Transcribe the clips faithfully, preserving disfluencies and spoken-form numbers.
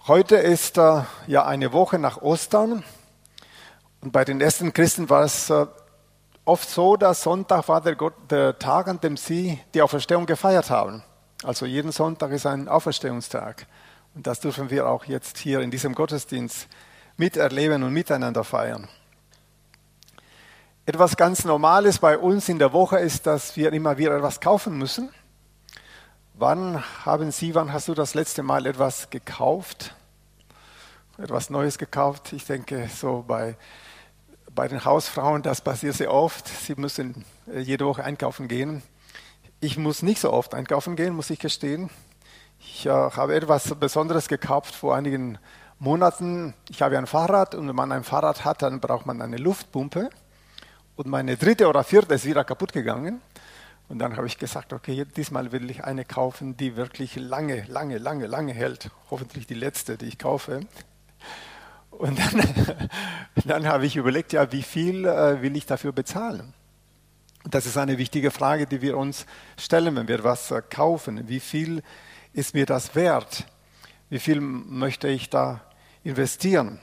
Heute ist äh, ja eine Woche nach Ostern und bei den ersten Christen war es äh, oft so, dass Sonntag war der, Gott, der Tag, an dem sie die Auferstehung gefeiert haben. Also jeden Sonntag ist ein Auferstehungstag und das dürfen wir auch jetzt hier in diesem Gottesdienst miterleben und miteinander feiern. Etwas ganz Normales bei uns in der Woche ist, dass wir immer wieder etwas kaufen müssen. Wann haben Sie, wann hast du das letzte Mal etwas gekauft? Etwas Neues gekauft? Ich denke, so bei, bei den Hausfrauen, das passiert sehr oft. Sie müssen jede Woche einkaufen gehen. Ich muss nicht so oft einkaufen gehen, muss ich gestehen. Ich äh, habe etwas Besonderes gekauft vor einigen Monaten. Ich habe ein Fahrrad und wenn man ein Fahrrad hat, dann braucht man eine Luftpumpe. Und meine dritte oder vierte ist wieder kaputt gegangen. Und dann habe ich gesagt, okay, diesmal will ich eine kaufen, die wirklich lange, lange, lange, lange hält. Hoffentlich die letzte, die ich kaufe. Und dann, dann habe ich überlegt, ja, wie viel äh, will ich dafür bezahlen? Und das ist eine wichtige Frage, die wir uns stellen, wenn wir etwas äh, kaufen. Wie viel ist mir das wert? Wie viel möchte ich da investieren?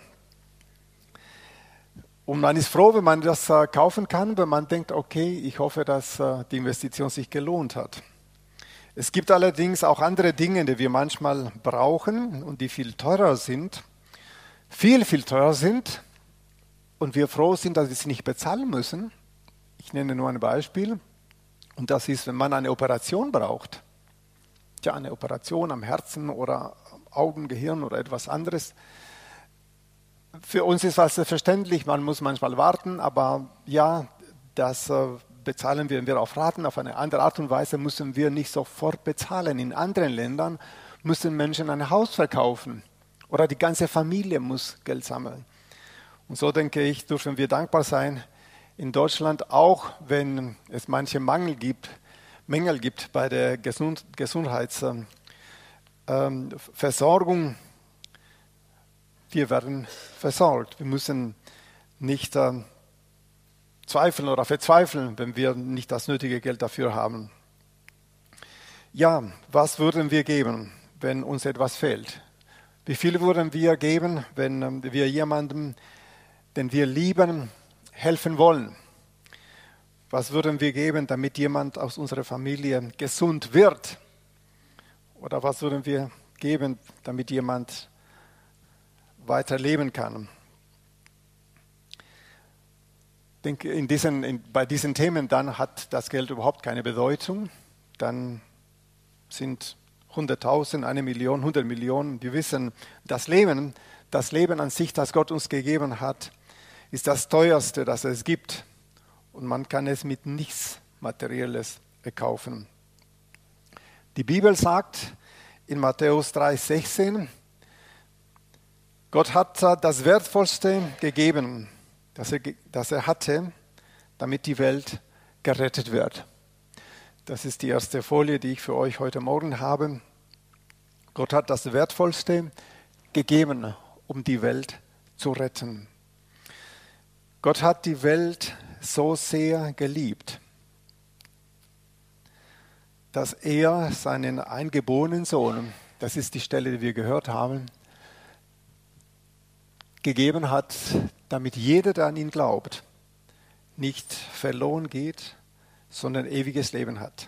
Und man ist froh, wenn man das äh, kaufen kann, wenn man denkt, okay, ich hoffe, dass äh, die Investition sich gelohnt hat. Es gibt allerdings auch andere Dinge, die wir manchmal brauchen und die viel teurer sind, viel, viel teurer sind und wir froh sind, dass wir sie nicht bezahlen müssen. Ich nenne nur ein Beispiel und das ist, wenn man eine Operation braucht. Ja, eine Operation am Herzen oder Augen, Gehirn oder etwas anderes. Für uns ist das selbstverständlich, man muss manchmal warten, aber ja, das äh, bezahlen wir, wenn wir auf Raten. Auf eine andere Art und Weise müssen wir nicht sofort bezahlen. In anderen Ländern müssen Menschen ein Haus verkaufen oder die ganze Familie muss Geld sammeln. Und so denke ich, dürfen wir dankbar sein in Deutschland, auch wenn es manche Mangel gibt, Mängel gibt bei der Gesund- Gesundheitsversorgung. Ähm, Wir werden versorgt. Wir müssen nicht äh, zweifeln oder verzweifeln, wenn wir nicht das nötige Geld dafür haben. Ja, was würden wir geben, wenn uns etwas fehlt? Wie viel würden wir geben, wenn ähm, wir jemandem, den wir lieben, helfen wollen? Was würden wir geben, damit jemand aus unserer Familie gesund wird? Oder was würden wir geben, damit jemand weiter leben kann. Ich denke, in diesen, in, bei diesen Themen dann hat das Geld überhaupt keine Bedeutung. Dann sind hunderttausend, eine Million, hundert Millionen. Wir wissen, das Leben, das Leben an sich, das Gott uns gegeben hat, ist das teuerste, das es gibt. Und man kann es mit nichts Materielles erkaufen. Die Bibel sagt in Matthäus drei, sechzehn, Gott hat das Wertvollste gegeben, das er, das er hatte, damit die Welt gerettet wird. Das ist die erste Folie, die ich für euch heute Morgen habe. Gott hat das Wertvollste gegeben, um die Welt zu retten. Gott hat die Welt so sehr geliebt, dass er seinen eingeborenen Sohn, das ist die Stelle, die wir gehört haben, gegeben hat, damit jeder, der an ihn glaubt, nicht verloren geht, sondern ewiges Leben hat.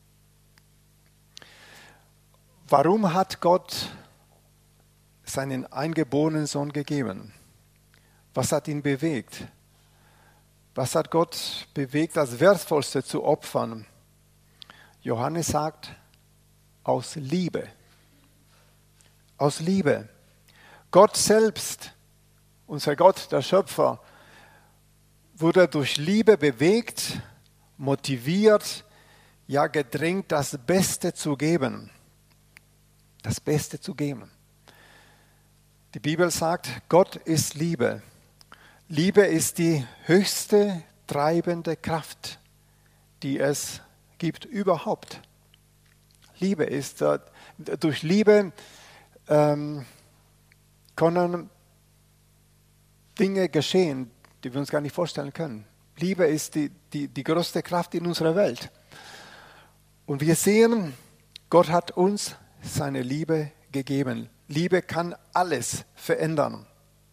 Warum hat Gott seinen eingeborenen Sohn gegeben? Was hat ihn bewegt? Was hat Gott bewegt, das Wertvollste zu opfern? Johannes sagt, aus Liebe. Aus Liebe. Gott selbst, unser Gott, der Schöpfer, wurde durch Liebe bewegt, motiviert, ja gedrängt, das Beste zu geben. Das Beste zu geben. Die Bibel sagt, Gott ist Liebe. Liebe ist die höchste treibende Kraft, die es gibt überhaupt. Liebe ist, äh, durch Liebe ähm, können Dinge geschehen, die wir uns gar nicht vorstellen können. Liebe ist die, die, die größte Kraft in unserer Welt. Und wir sehen, Gott hat uns seine Liebe gegeben. Liebe kann alles verändern.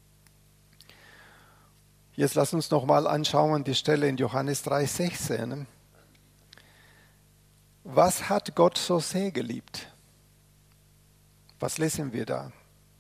Jetzt lass uns noch mal anschauen die Stelle in Johannes drei sechzehn. Was hat Gott so sehr geliebt? Was lesen wir da?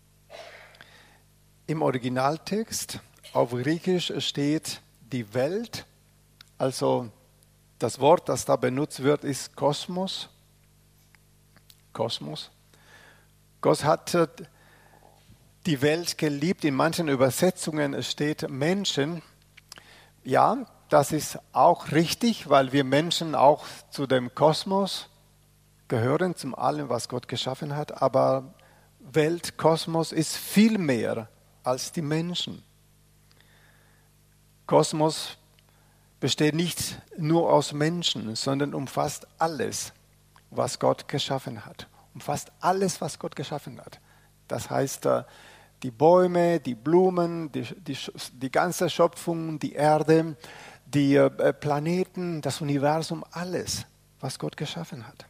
Im Originaltext auf Griechisch steht die Welt, also das Wort, das da benutzt wird, ist Kosmos. Kosmos. Gott hat die Welt geliebt. In manchen Übersetzungen steht Menschen. Ja, das ist auch richtig, weil wir Menschen auch zu dem Kosmos gehören, zu allem, was Gott geschaffen hat. Aber Welt, Kosmos ist viel mehr als die Menschen. Kosmos besteht nicht nur aus Menschen, sondern umfasst alles, was Gott geschaffen hat. Umfasst alles, was Gott geschaffen hat. Das heißt, die Bäume, die Blumen, die, die, die ganze Schöpfung, die Erde, die Planeten, das Universum, alles, was Gott geschaffen hat.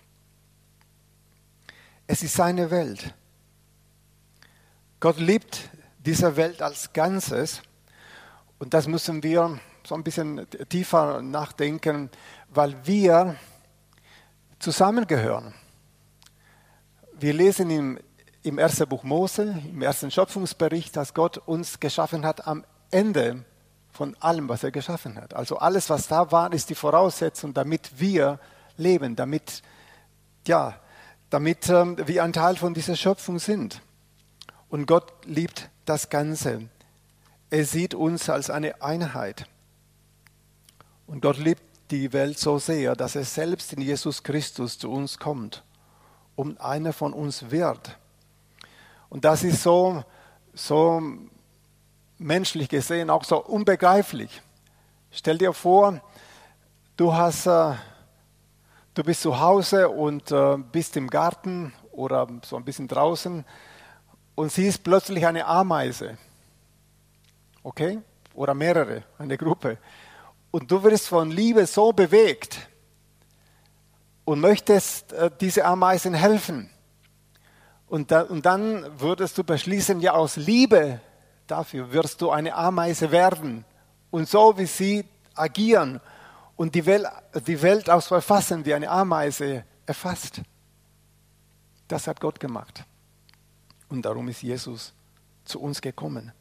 Es ist seine Welt. Gott liebt diese Welt als Ganzes und das müssen wir so ein bisschen tiefer nachdenken, weil wir zusammengehören. Wir lesen im, im ersten Buch Mose, im ersten Schöpfungsbericht, dass Gott uns geschaffen hat am Ende von allem, was er geschaffen hat. Also alles, was da war, ist die Voraussetzung, damit wir leben, damit, ja, damit ähm, wir ein Teil von dieser Schöpfung sind. Und Gott liebt das Ganze. Er sieht uns als eine Einheit. Und Gott liebt die Welt so sehr, dass er selbst in Jesus Christus zu uns kommt und einer von uns wird. Und das ist so, so menschlich gesehen auch so unbegreiflich. Stell dir vor, du, hast, äh, du bist zu Hause und äh, bist im Garten oder so ein bisschen draußen und siehst plötzlich eine Ameise. Okay? Oder mehrere, eine Gruppe. Und du wirst von Liebe so bewegt und möchtest äh, diese Ameisen helfen. Und, da, und dann würdest du beschließen, ja, aus Liebe dafür wirst du eine Ameise werden. Und so wie sie agieren und die Welt, die Welt auch so erfassen, wie eine Ameise erfasst. Das hat Gott gemacht. Und darum ist Jesus zu uns gekommen.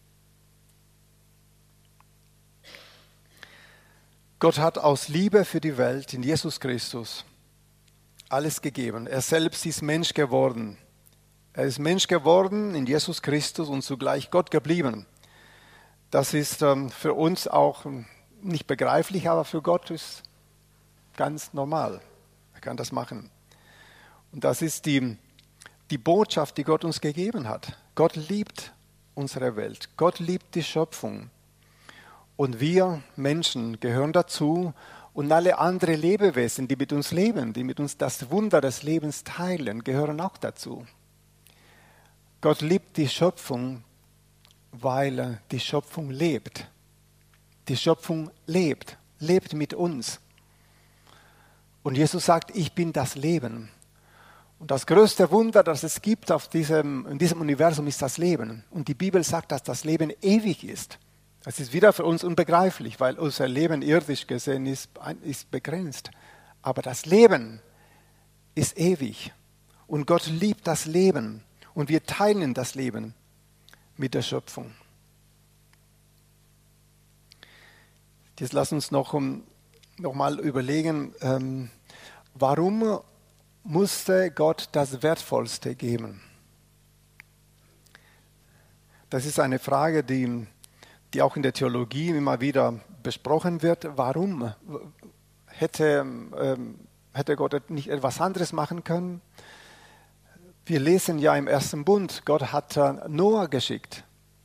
Gott hat aus Liebe für die Welt in Jesus Christus alles gegeben. Er selbst ist Mensch geworden. Er ist Mensch geworden in Jesus Christus und zugleich Gott geblieben. Das ist ähm, für uns auch nicht begreiflich, aber für Gott ist ganz normal. Er kann das machen. Und das ist die, die Botschaft, die Gott uns gegeben hat. Gott liebt unsere Welt. Gott liebt die Schöpfung. Und wir Menschen gehören dazu und alle anderen Lebewesen, die mit uns leben, die mit uns das Wunder des Lebens teilen, gehören auch dazu. Gott liebt die Schöpfung, weil die Schöpfung lebt. Die Schöpfung lebt, lebt mit uns. Und Jesus sagt, ich bin das Leben. Und das größte Wunder, das es gibt auf diesem, in diesem Universum, ist das Leben. Und die Bibel sagt, dass das Leben ewig ist. Das ist wieder für uns unbegreiflich, weil unser Leben irdisch gesehen ist, ist begrenzt. Aber das Leben ist ewig. Und Gott liebt das Leben. Und wir teilen das Leben mit der Schöpfung. Jetzt lass uns noch, um, noch mal überlegen, ähm, warum musste Gott das Wertvollste geben? Das ist eine Frage, die, die auch in der Theologie immer wieder besprochen wird. Warum hätte, ähm, hätte Gott nicht etwas anderes machen können? Wir lesen ja im ersten Bund, Gott hat äh, Noah geschickt.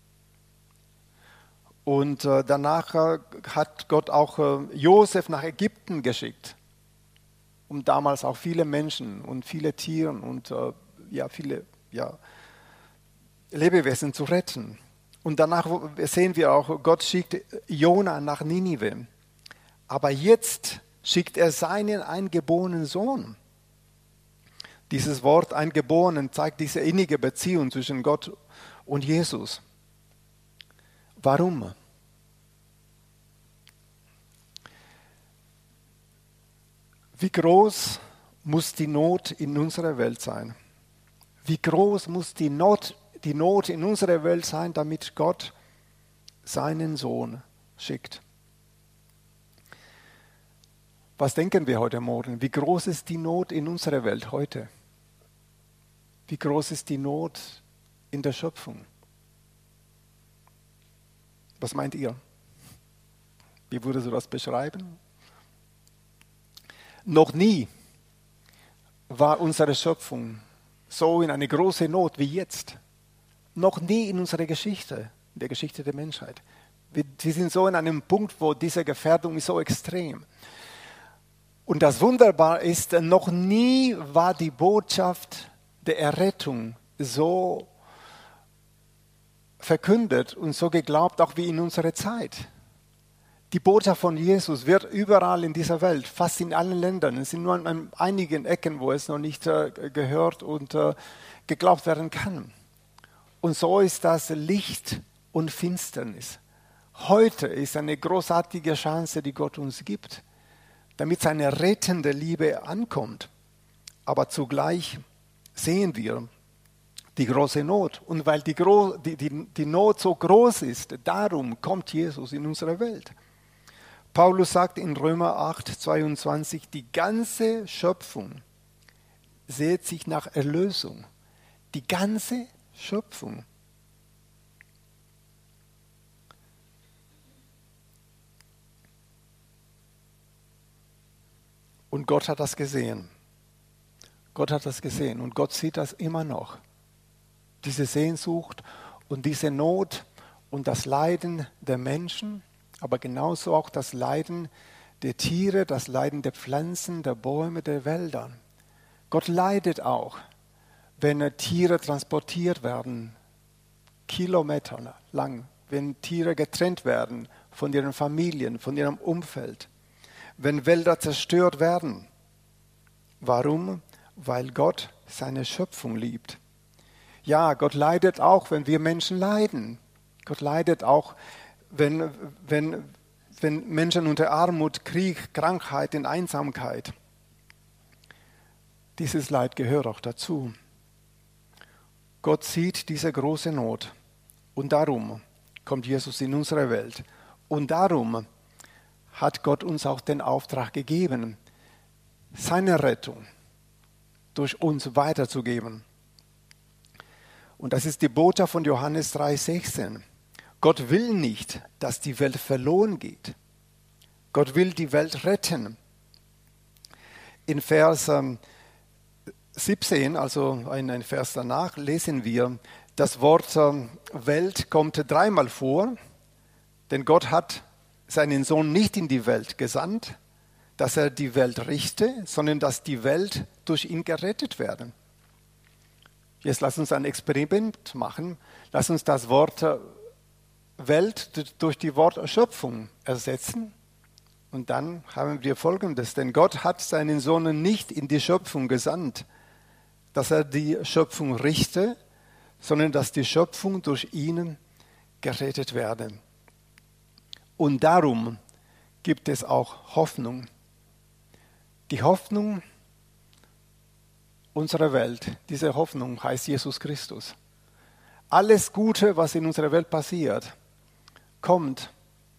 Und äh, danach äh, hat Gott auch äh, Josef nach Ägypten geschickt, um damals auch viele Menschen und viele Tiere und äh, ja, viele ja, Lebewesen zu retten. Und danach sehen wir auch, Gott schickt Jona nach Ninive. Aber jetzt schickt er seinen eingeborenen Sohn. Dieses Wort eingeborenen zeigt diese innige Beziehung zwischen Gott und Jesus. Warum? Wie groß muss die Not in unserer Welt sein? Wie groß muss die Not, die Not in unserer Welt sein, damit Gott seinen Sohn schickt? Was denken wir heute Morgen? Wie groß ist die Not in unserer Welt heute? Wie groß ist die Not in der Schöpfung? Was meint ihr? Wie würdest du das beschreiben? Noch nie war unsere Schöpfung so in eine große Not wie jetzt. Noch nie in unserer Geschichte, in der Geschichte der Menschheit. Wir, wir sind so in einem Punkt, wo diese Gefährdung ist so extrem. Und das Wunderbare ist, noch nie war die Botschaft der Errettung so verkündet und so geglaubt, auch wie in unserer Zeit. Die Botschaft von Jesus wird überall in dieser Welt, fast in allen Ländern, es sind nur an einigen Ecken, wo es noch nicht äh, gehört und äh, geglaubt werden kann. Und so ist das Licht und Finsternis. Heute ist eine großartige Chance, die Gott uns gibt, damit seine rettende Liebe ankommt. Aber zugleich sehen wir die große Not. Und weil die, Gro- die, die, die Not so groß ist, darum kommt Jesus in unsere Welt. Paulus sagt in Römer acht, zweiundzwanzig, die ganze Schöpfung sehnt sich nach Erlösung. Die ganze Schöpfung. Und Gott hat das gesehen. Gott hat das gesehen und Gott sieht das immer noch. Diese Sehnsucht und diese Not und das Leiden der Menschen, aber genauso auch das Leiden der Tiere, das Leiden der Pflanzen, der Bäume, der Wälder. Gott leidet auch, wenn Tiere transportiert werden, Kilometer lang, wenn Tiere getrennt werden von ihren Familien, von ihrem Umfeld, wenn Wälder zerstört werden. Warum? Weil Gott seine Schöpfung liebt. Ja, Gott leidet auch, wenn wir Menschen leiden. Gott leidet auch, wenn, wenn, wenn Menschen unter Armut, Krieg, Krankheit, in Einsamkeit. Dieses Leid gehört auch dazu. Gott sieht diese große Not und darum kommt Jesus in unsere Welt. Und darum hat Gott uns auch den Auftrag gegeben, seine Rettung durch uns weiterzugeben. Und das ist die Botschaft von Johannes drei sechzehn. Gott will nicht, dass die Welt verloren geht. Gott will die Welt retten. In Vers siebzehn, also ein Vers danach, lesen wir, das Wort Welt kommt dreimal vor, denn Gott hat seinen Sohn nicht in die Welt gesandt, dass er die Welt richte, sondern dass die Welt durch ihn gerettet werden. Jetzt lass uns ein Experiment machen. Lass uns das Wort Welt durch die Wort Schöpfung ersetzen. Und dann haben wir Folgendes. Denn Gott hat seinen Sohn nicht in die Schöpfung gesandt, dass er die Schöpfung richte, sondern dass die Schöpfung durch ihn gerettet werde. Und darum gibt es auch Hoffnung. Die Hoffnung unserer Welt, diese Hoffnung heißt Jesus Christus. Alles Gute, was in unserer Welt passiert, kommt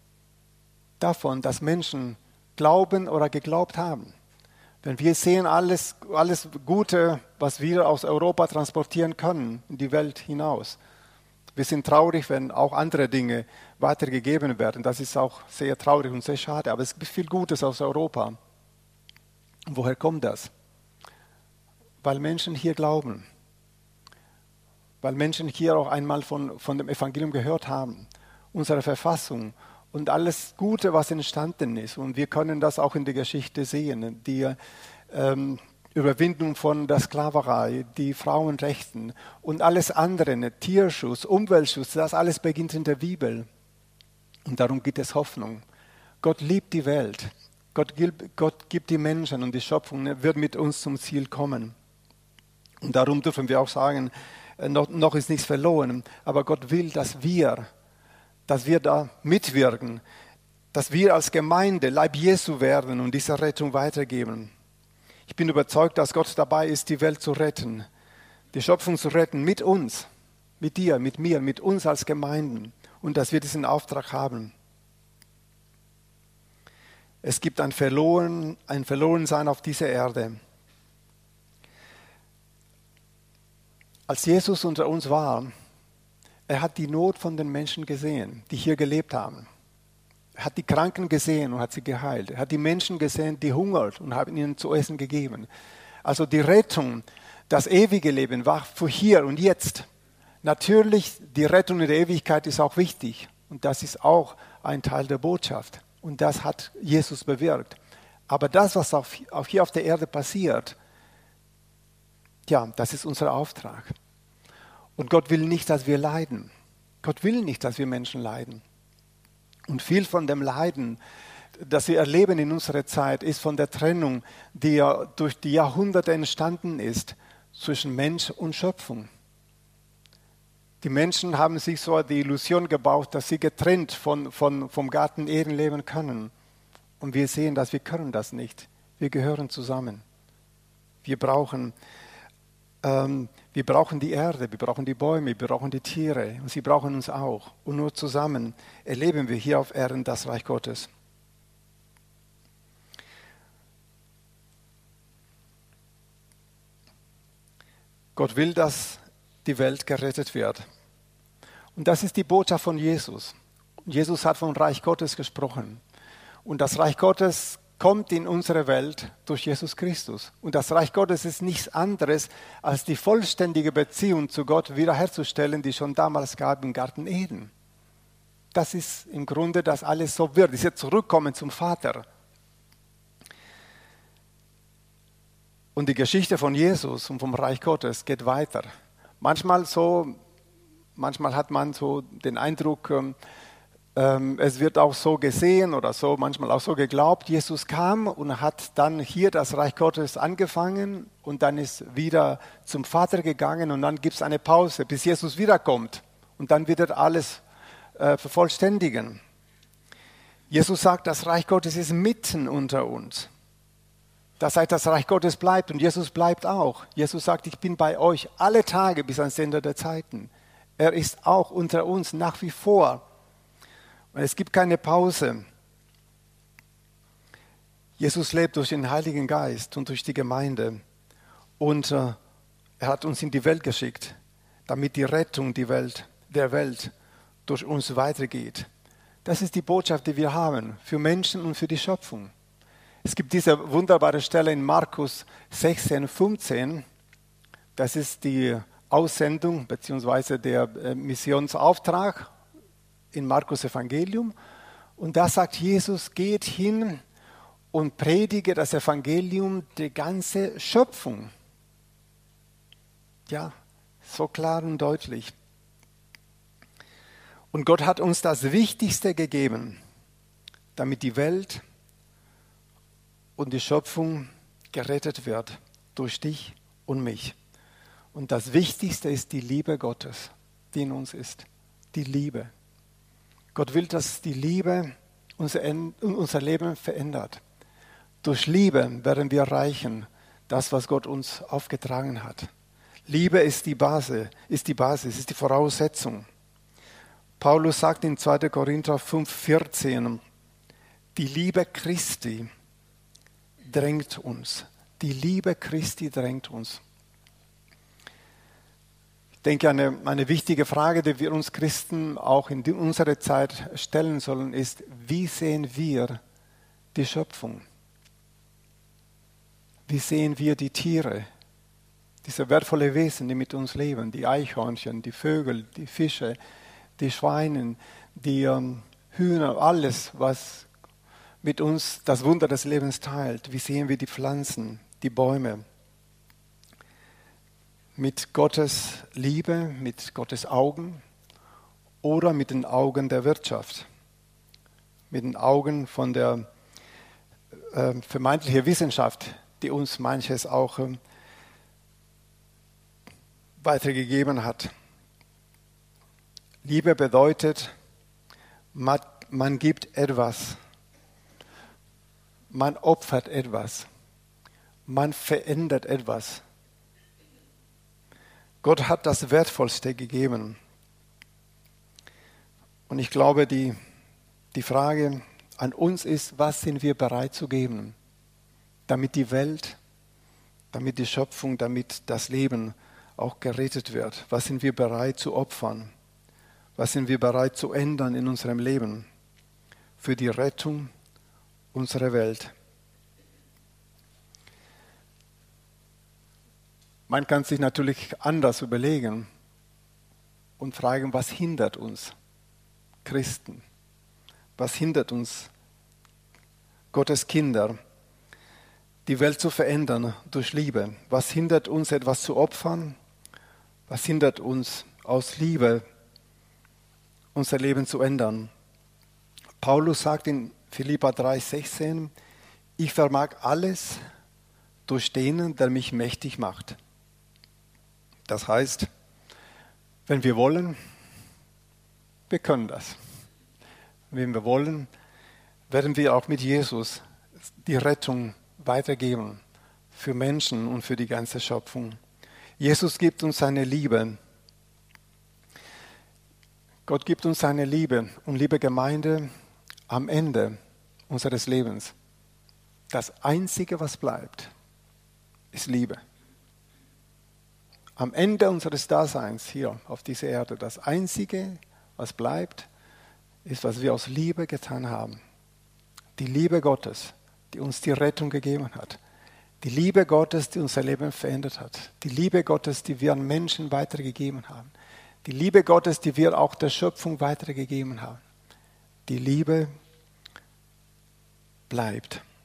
davon, dass Menschen glauben oder geglaubt haben. Wenn wir sehen, alles, alles Gute, was wir aus Europa transportieren können, in die Welt hinaus. Wir sind traurig, wenn auch andere Dinge weitergegeben werden. Das ist auch sehr traurig und sehr schade. Aber es gibt viel Gutes aus Europa. Und woher kommt das? Weil Menschen hier glauben. Weil Menschen hier auch einmal von, von dem Evangelium gehört haben. Unsere Verfassung und alles Gute, was entstanden ist. Und wir können das auch in der Geschichte sehen. Die ähm, Überwindung von der Sklaverei, die Frauenrechten und alles andere, Tierschutz, Umweltschutz, das alles beginnt in der Bibel. Und darum gibt es Hoffnung. Gott liebt die Welt. Gott gibt, Gott gibt die Menschen und die Schöpfung wird mit uns zum Ziel kommen. Und darum dürfen wir auch sagen, noch, noch ist nichts verloren. Aber Gott will, dass wir, dass wir da mitwirken, dass wir als Gemeinde Leib Jesu werden und diese Rettung weitergeben. Ich bin überzeugt, dass Gott dabei ist, die Welt zu retten, die Schöpfung zu retten mit uns, mit dir, mit mir, mit uns als Gemeinden und dass wir diesen Auftrag haben. Es gibt ein Verloren, ein Verlorensein auf dieser Erde. Als Jesus unter uns war, er hat die Not von den Menschen gesehen, die hier gelebt haben. Er hat die Kranken gesehen und hat sie geheilt. Er hat die Menschen gesehen, die hungern und hat ihnen zu essen gegeben. Also die Rettung, das ewige Leben war für hier und jetzt. Natürlich, die Rettung in der Ewigkeit ist auch wichtig. Und das ist auch ein Teil der Botschaft. Und das hat Jesus bewirkt. Aber das, was auch hier auf der Erde passiert, ja, das ist unser Auftrag. Und Gott will nicht, dass wir leiden. Gott will nicht, dass wir Menschen leiden. Und viel von dem Leiden, das wir erleben in unserer Zeit, ist von der Trennung, die ja durch die Jahrhunderte entstanden ist, zwischen Mensch und Schöpfung. Die Menschen haben sich so die Illusion gebaut, dass sie getrennt von, von, vom Garten Eden leben können. Und wir sehen, dass wir können das nicht. Wir gehören zusammen. Wir brauchen, ähm, wir brauchen die Erde, wir brauchen die Bäume, wir brauchen die Tiere und sie brauchen uns auch. Und nur zusammen erleben wir hier auf Erden das Reich Gottes. Gott will, dass die Welt gerettet wird. Und das ist die Botschaft von Jesus. Jesus hat vom Reich Gottes gesprochen. Und das Reich Gottes kommt in unsere Welt durch Jesus Christus. Und das Reich Gottes ist nichts anderes, als die vollständige Beziehung zu Gott wiederherzustellen, die schon damals gab im Garten Eden. Das ist im Grunde, dass alles so wird. Das ist jetzt Zurückkommen zum Vater. Und die Geschichte von Jesus und vom Reich Gottes geht weiter. Manchmal so, manchmal hat man so den Eindruck, ähm, es wird auch so gesehen oder so, manchmal auch so geglaubt, Jesus kam und hat dann hier das Reich Gottes angefangen und dann ist wieder zum Vater gegangen und dann gibt es eine Pause, bis Jesus wiederkommt und dann wird er alles äh, vervollständigen. Jesus sagt, das Reich Gottes ist mitten unter uns. Das heißt, das Reich Gottes bleibt und Jesus bleibt auch. Jesus sagt, ich bin bei euch alle Tage bis ans Ende der Zeiten. Er ist auch unter uns nach wie vor. Und es gibt keine Pause. Jesus lebt durch den Heiligen Geist und durch die Gemeinde. Und äh, er hat uns in die Welt geschickt, damit die Rettung die Welt, der Welt durch uns weitergeht. Das ist die Botschaft, die wir haben für Menschen und für die Schöpfung. Es gibt diese wunderbare Stelle in Markus sechzehn, fünfzehn. Das ist die Aussendung bzw. der Missionsauftrag in Markus Evangelium. Und da sagt Jesus, geht hin und predige das Evangelium der ganzen Schöpfung. Ja, so klar und deutlich. Und Gott hat uns das Wichtigste gegeben, damit die Welt und die Schöpfung gerettet wird durch dich und mich. Und das Wichtigste ist die Liebe Gottes, die in uns ist. Die Liebe. Gott will, dass die Liebe unser, unser Leben verändert. Durch Liebe werden wir erreichen, das, was Gott uns aufgetragen hat. Liebe ist die Basis, ist die Basis, ist die Voraussetzung. Paulus sagt in zweiter Korinther fünf, vierzehn, die Liebe Christi drängt uns. Die Liebe Christi drängt uns. Ich denke, eine, eine wichtige Frage, die wir uns Christen auch in die, unserer Zeit stellen sollen, ist, wie sehen wir die Schöpfung? Wie sehen wir die Tiere? Diese wertvollen Wesen, die mit uns leben, die Eichhörnchen, die Vögel, die Fische, die Schweine, die ähm, Hühner, alles, was mit uns das Wunder des Lebens teilt. Wie sehen wir die Pflanzen, die Bäume? Mit Gottes Liebe, mit Gottes Augen oder mit den Augen der Wirtschaft? Mit den Augen von der äh, vermeintlichen Wissenschaft, die uns manches auch äh, weitergegeben hat. Liebe bedeutet, man, man gibt etwas, man opfert etwas, man verändert etwas. Gott hat das Wertvollste gegeben. Und ich glaube, die, die Frage an uns ist, was sind wir bereit zu geben, damit die Welt, damit die Schöpfung, damit das Leben auch gerettet wird. Was sind wir bereit zu opfern? Was sind wir bereit zu ändern in unserem Leben für die Rettung unserer Welt? Man kann sich natürlich anders überlegen und fragen, was hindert uns Christen? Was hindert uns Gottes Kinder, die Welt zu verändern durch Liebe? Was hindert uns, etwas zu opfern? Was hindert uns, aus Liebe unser Leben zu ändern? Paulus sagt in Philipper drei sechzehn, ich vermag alles durch den, der mich mächtig macht. Das heißt, wenn wir wollen, wir können das. Wenn wir wollen, werden wir auch mit Jesus die Rettung weitergeben für Menschen und für die ganze Schöpfung. Jesus gibt uns seine Liebe. Gott gibt uns seine Liebe. Und liebe Gemeinde, am Ende unseres Lebens, das Einzige, was bleibt, ist Liebe. Am Ende unseres Daseins hier auf dieser Erde, das Einzige, was bleibt, ist, was wir aus Liebe getan haben. Die Liebe Gottes, die uns die Rettung gegeben hat. Die Liebe Gottes, die unser Leben verändert hat. Die Liebe Gottes, die wir an Menschen weitergegeben haben. Die Liebe Gottes, die wir auch der Schöpfung weitergegeben haben. Die Liebe bleibt.